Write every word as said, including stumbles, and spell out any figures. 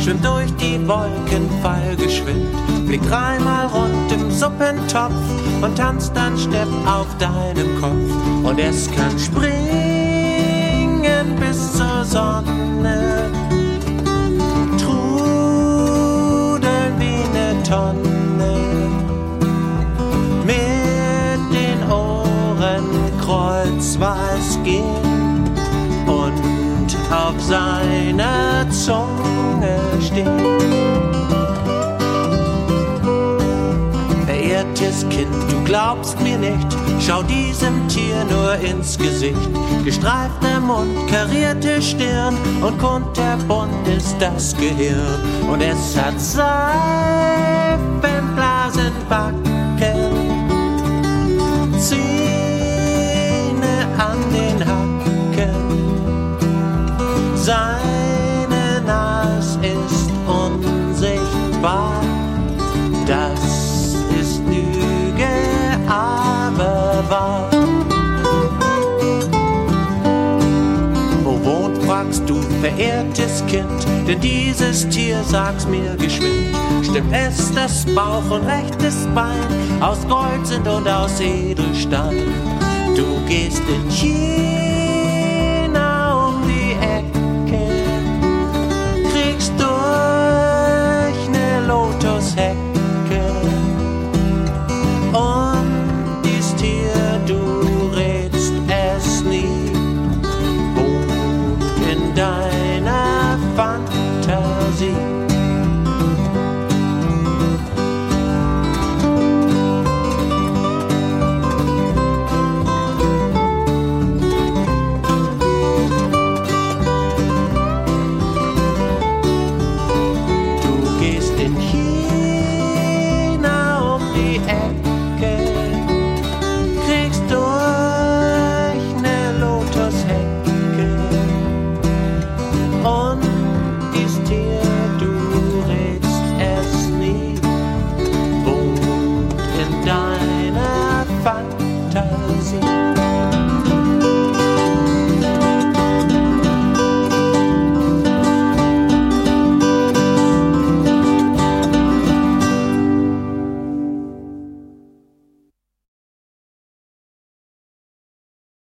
schwimmt durch die Wolken fallgeschwind, fliegt dreimal rund im Suppentopf und tanzt dann Stepp auf deinem Kopf. Und es kann springen bis zur Sonne, trudeln wie ne Tonne, mit den Ohren kreuzweis gehen und auf seiner Zunge stehen. Verehrtes Kind, du glaubst mir nicht, schau diesem Tier nur ins Gesicht. Gestreifter Mund, karierte Stirn und kunterbunt ist das Gehirn. Und es hat Seifenblasenbacken, Zähne an den Hacken. Seine Nase ist unsichtbar, das ist Lüge, aber wahr. Wo wohnt, fragst du, verehrtes Kind, denn dieses Tier, sag's mir geschwind. Stimmt es, das Bauch und rechtes Bein aus Gold sind und aus Edelstein? Du gehst in China um die Ecke, kriegst durch ne Lotushecke. Und dies Tier, du rätst es nie, wohnt in deiner Fantasie. Tears